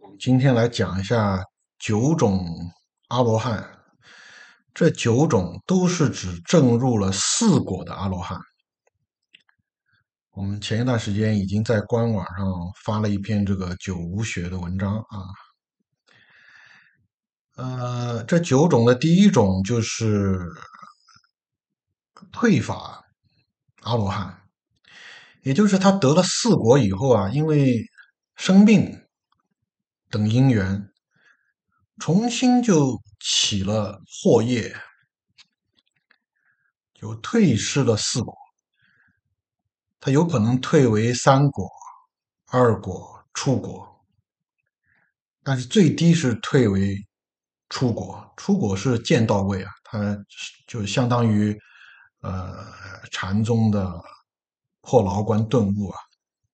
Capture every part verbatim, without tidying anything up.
今天来讲一下九种阿罗汉，这九种都是指证入了四果的阿罗汉。我们前一段时间已经在官网上发了一篇这个九无学的文章啊。呃，这九种的第一种就是退法阿罗汉，也就是他得了四果以后啊，因为生病等因缘，重新就起了惑业，就退失了四果。它有可能退为三果、二果、初果，但是最低是退为初果。初果是见到位啊，它就相当于呃禅宗的破牢关顿悟啊。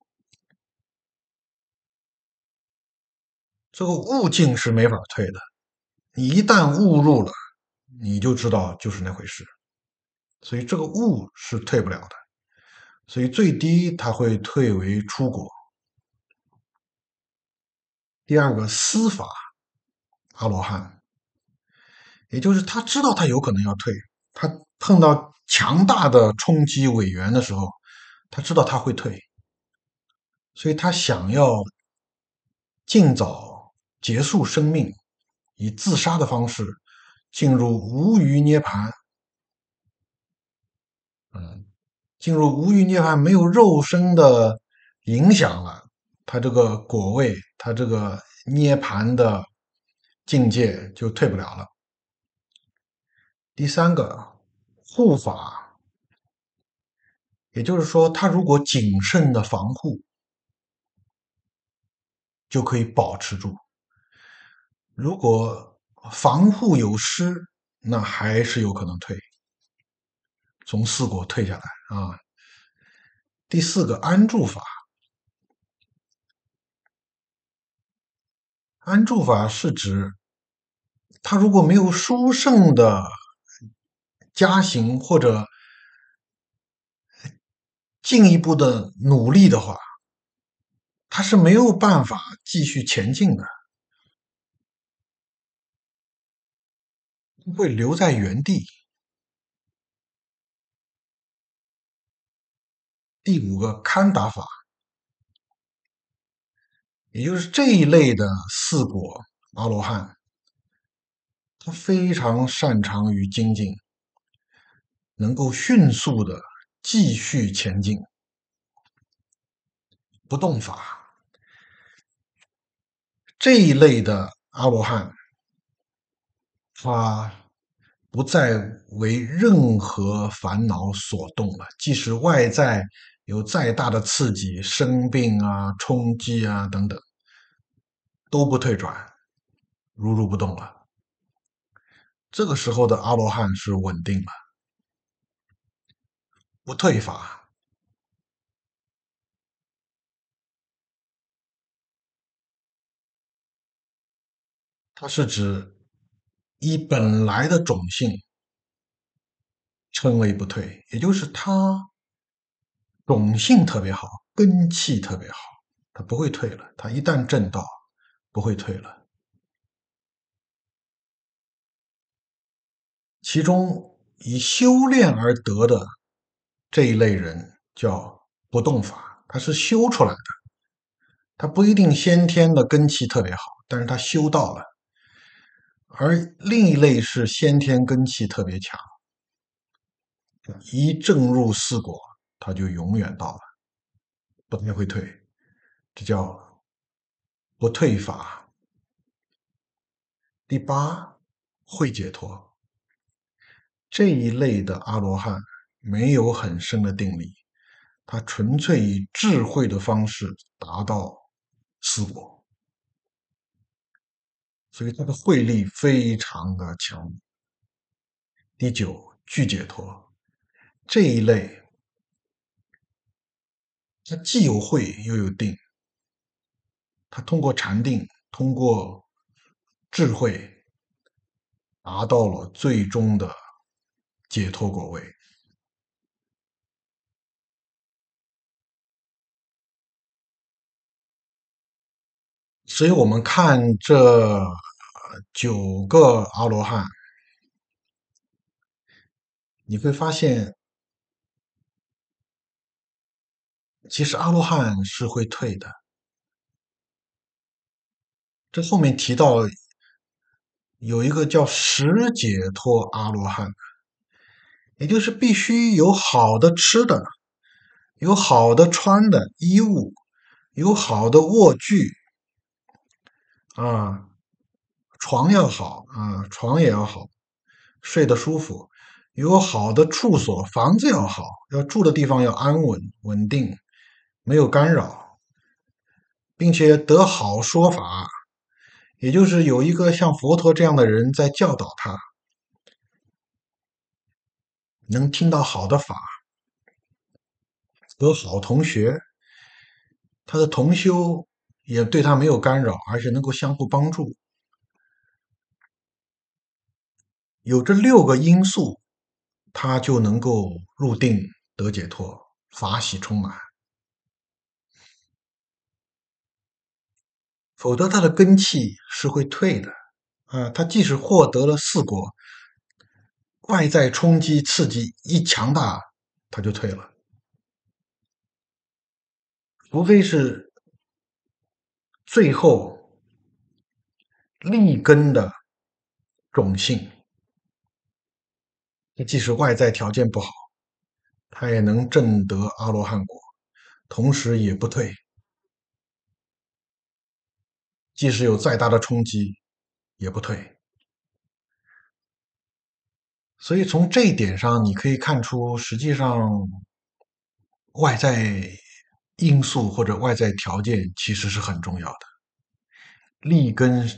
这个悟境是没法退的，你一旦悟入了，你就知道就是那回事，所以这个悟是退不了的。所以最低它会退为初果。第二个司法阿罗汉，也就是他知道他有可能要退，他碰到强大的冲击尾缘的时候，他知道他会退，所以他想要尽早结束生命，以自杀的方式进入无余涅盘。嗯，进入无余涅盘没有肉身的影响了，他这个果位，他这个涅盘的境界就退不了了。第三个护法，也就是说，他如果谨慎的防护，就可以保持住；如果防护有失，那还是有可能退，从四果退下来啊。第四个安住法，安住法是指他如果没有殊胜的加行或者进一步的努力的话，他是没有办法继续前进的，会留在原地。第五个堪达法，也就是这一类的四果阿罗汉，他非常擅长于精进，能够迅速的继续前进。不动法这一类的阿罗汉，他不再为任何烦恼所动了，即使外在有再大的刺激，生病啊、冲击啊等等，都不退转，如如不动了。这个时候的阿罗汉是稳定了，不退法。它是指以本来的种性称为不退，也就是它种性特别好，根气特别好，它不会退了。它一旦正道，不会退了。其中以修炼而得的这一类人叫不动法，他是修出来的，他不一定先天的根气特别好，但是他修到了。而另一类是先天根气特别强，一正入四果，他就永远到了，不太会退，这叫不退法。第八，会解脱。这一类的阿罗汉没有很深的定力，他纯粹以智慧的方式达到四果，所以他的慧力非常的强。第九，具解脱。这一类他既有慧又有定，他通过禅定，通过智慧，达到了最终的解脱果位。 所以我们看这呃九个阿罗汉，你会发现，其实阿罗汉是会退的。这后面提到有一个叫十解脱阿罗汉，也就是必须有好的吃的，有好的穿的衣物，有好的卧具啊，床要好啊，床也要好，睡得舒服，有好的处所，房子要好，要住的地方要安稳稳定，没有干扰，并且得好说法，也就是有一个像佛陀这样的人在教导他，能听到好的法，得好同学，他的同修也对他没有干扰，而且能够相互帮助。有这六个因素，他就能够入定得解脱，法喜充满。否则他的根气是会退的啊。他即使获得了四果，外在冲击刺激一强大，他就退了。除非是最后立根的种性，即使外在条件不好，他也能证得阿罗汉果，同时也不退。即使有再大的冲击，也不退。所以从这一点上，你可以看出，实际上外在因素或者外在条件其实是很重要的。立根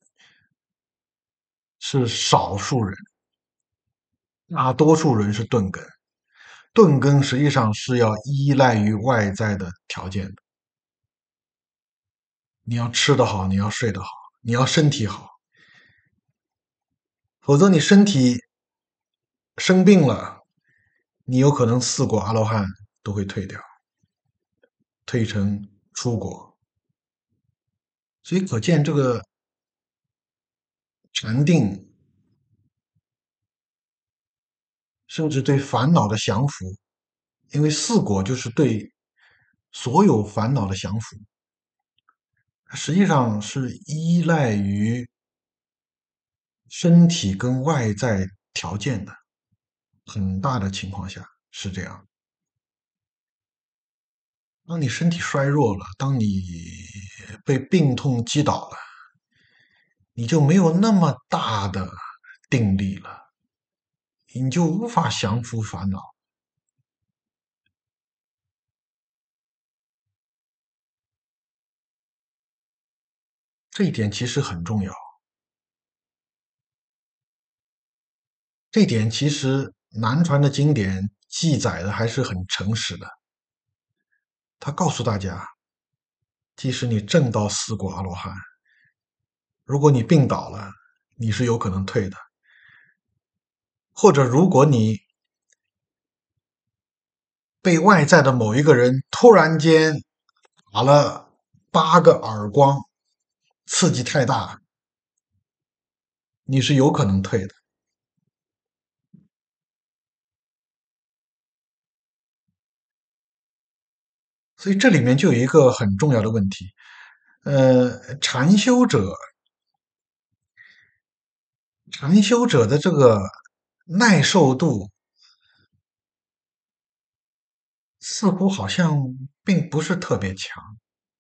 是少数人，大多数人是钝根。钝根实际上是要依赖于外在的条件的。你要吃得好，你要睡得好，你要身体好，否则你身体生病了，你有可能四果阿罗汉都会退掉，退成出果。所以可见这个禅定，甚至对烦恼的降服，因为四果就是对所有烦恼的降服，实际上是依赖于身体跟外在条件的，很大的情况下是这样。当你身体衰弱了，当你被病痛击倒了，你就没有那么大的定力了，你就无法降服烦恼。这一点其实很重要。这一点其实南传的经典记载的还是很诚实的。他告诉大家，即使你证到四果阿罗汉，如果你病倒了，你是有可能退的；或者如果你被外在的某一个人突然间打了八个耳光，刺激太大，你是有可能退的。所以这里面就有一个很重要的问题，呃，禅修者，禅修者的这个耐受度似乎好像并不是特别强。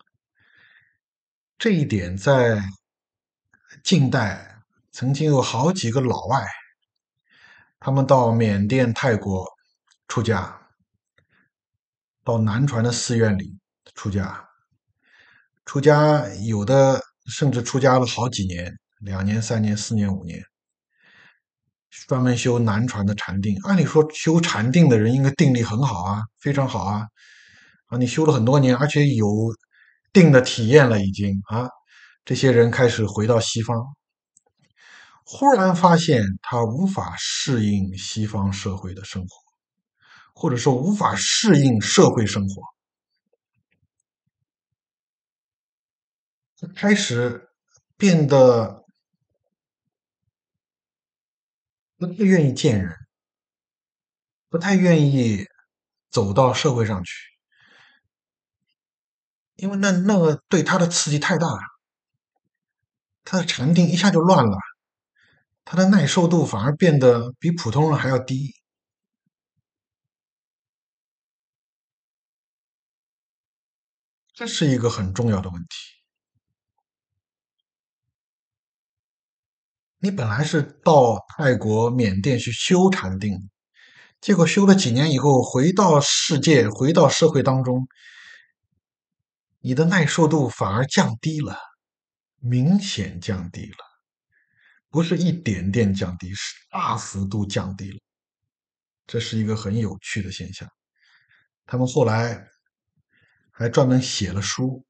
这一点在近代曾经有好几个老外，他们到缅甸、泰国出家，到南传的寺院里出家，出家有的甚至出家了好几年，两年、三年、四年、五年，专门修南传的禅定。按理说，修禅定的人应该定力很好啊，非常好啊，啊，你修了很多年，而且有定的体验了，已经啊，这些人开始回到西方，忽然发现他无法适应西方社会的生活，或者说无法适应社会生活， 开始变得不太愿意见人，不太愿意走到社会上去，因为那那个对他的刺激太大了，他的禅定一下就乱了，他的耐受度反而变得比普通人还要低，这是一个很重要的问题。你本来是到泰国、缅甸去修禅定，结果修了几年以后，回到世界、回到社会当中，你的耐受度反而降低了，明显降低了，不是一点点降低，是大幅度降低了。这是一个很有趣的现象。他们后来还专门写了书，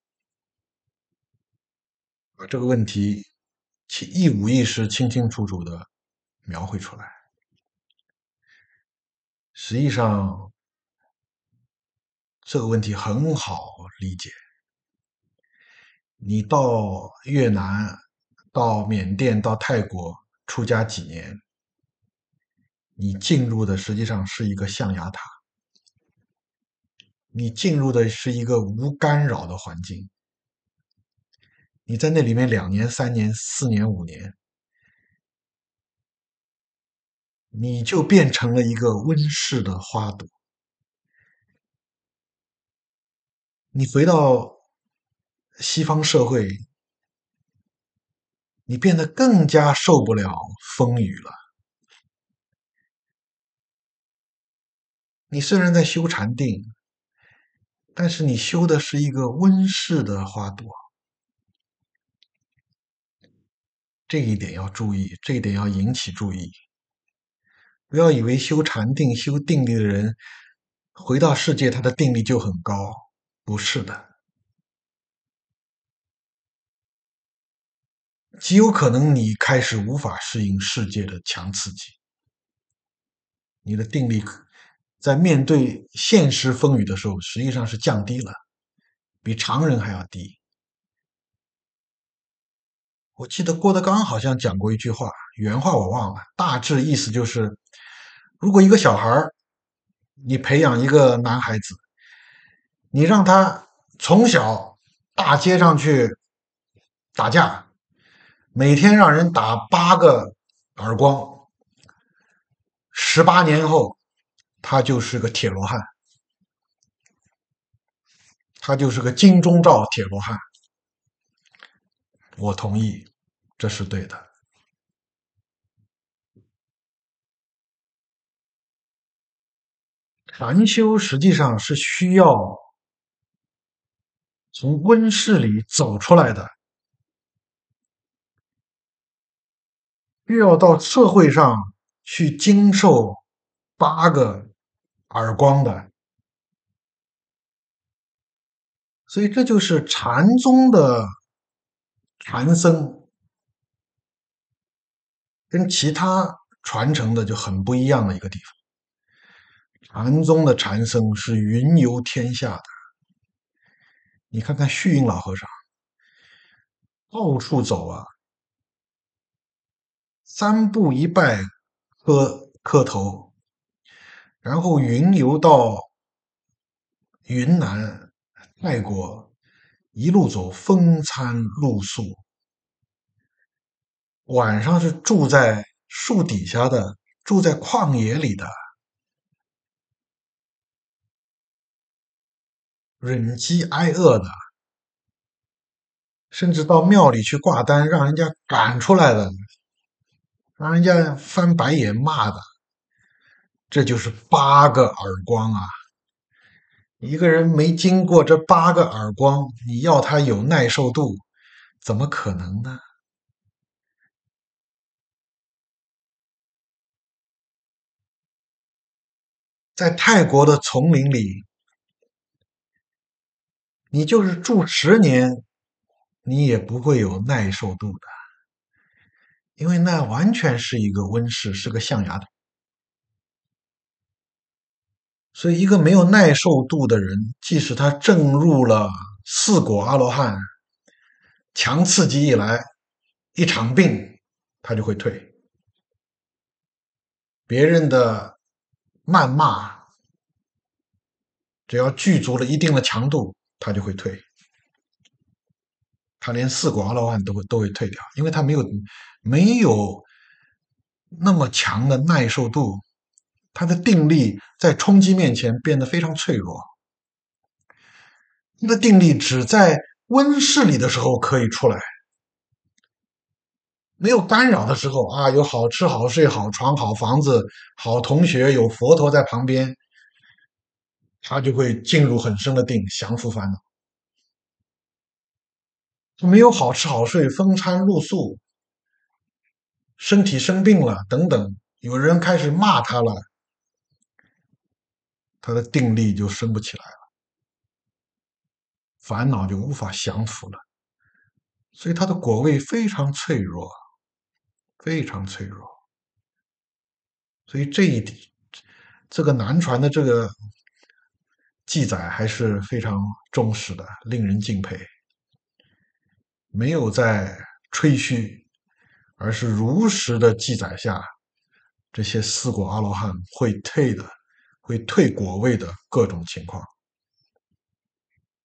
把这个问题一五一十、清清楚楚的描绘出来。实际上，这个问题很好理解。你到越南、到缅甸、到泰国出家几年，你进入的实际上是一个象牙塔，你进入的是一个无干扰的环境。你在那里面两年、三年、四年、五年，你就变成了一个温室的花朵。你回到西方社会，你变得更加受不了风雨了。你虽然在修禅定，但是你修的是一个温室的花朵，这一点要注意，这一点要引起注意。不要以为修禅定、修定力的人回到世界，他的定力就很高，不是的，极有可能你开始无法适应世界的强刺激，你的定力在面对现实风雨的时候，实际上是降低了，比常人还要低。我记得郭德纲好像讲过一句话，原话我忘了，大致意思就是：如果一个小孩你培养一个男孩子，你让他从小大街上去打架，每天让人打八个耳光，十八年后他就是个铁罗汉，他就是个金钟罩铁罗汉。我同意，这是对的。禅修实际上是需要从温室里走出来的，需要到社会上去经受八个耳光的，所以这就是禅宗的禅僧跟其他传承的就很不一样的一个地方。禅宗的禅僧是云游天下的，你看看虚云老和尚，到处走啊，三步一拜磕磕头，然后云游到云南、泰国，一路走风餐露宿，晚上是住在树底下的，住在旷野里的，忍饥挨饿的，甚至到庙里去挂单，让人家赶出来的，让人家翻白眼骂的，这就是八个耳光啊！一个人没经过这八个耳光，你要他有耐受度，怎么可能呢？在泰国的丛林里，你就是住十年，你也不会有耐受度的，因为那完全是一个温室，是个象牙塔。所以，一个没有耐受度的人，即使他证入了四果阿罗汉， 强刺激一来，一场病他就会退。别人的谩骂，只要具足了一定的强度，他就会退。他连四股阿罗汉都会都会退掉，因为他没有没有那么强的耐受度，他的定力在冲击面前变得非常脆弱。他的定力只在温室里的时候可以出来，没有干扰的时候啊，有好吃好睡好床好房子好同学，有佛陀在旁边，他就会进入很深的定，降服烦恼。没有好吃好睡，风餐露宿，身体生病了等等，有人开始骂他了，他的定力就升不起来了，烦恼就无法降服了，所以他的果位非常脆弱，非常脆弱。所以这一点，这个南传的这个记载还是非常忠实的，令人敬佩。没有在吹嘘，而是如实的记载下这些四果阿罗汉会退的、会退果位的各种情况。